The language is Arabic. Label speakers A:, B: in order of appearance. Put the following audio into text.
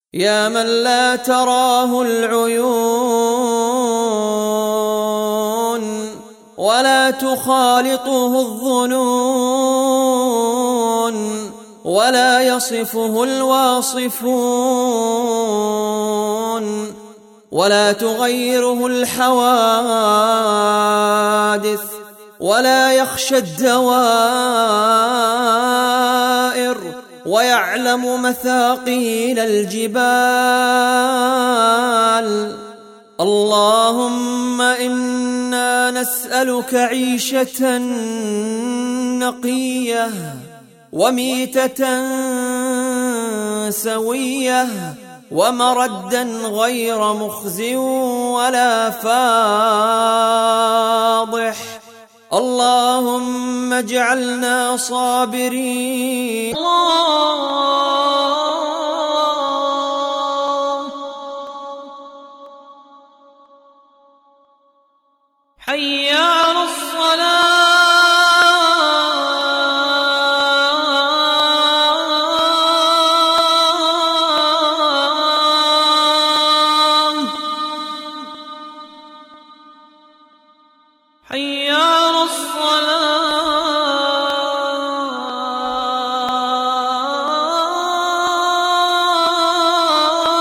A: يا من لا تراه العيون ولا تخالطه الظنون ولا يصفه الواصفون ولا تغيره الحوادث ولا يخشى الدوائر ويعلم مثاقيل الجبال. اللهم إنا نسألك عيشة نقية وميتة سوية ومردا غير مخز ولا فاضح. اللهم اجعلنا صابرين. حي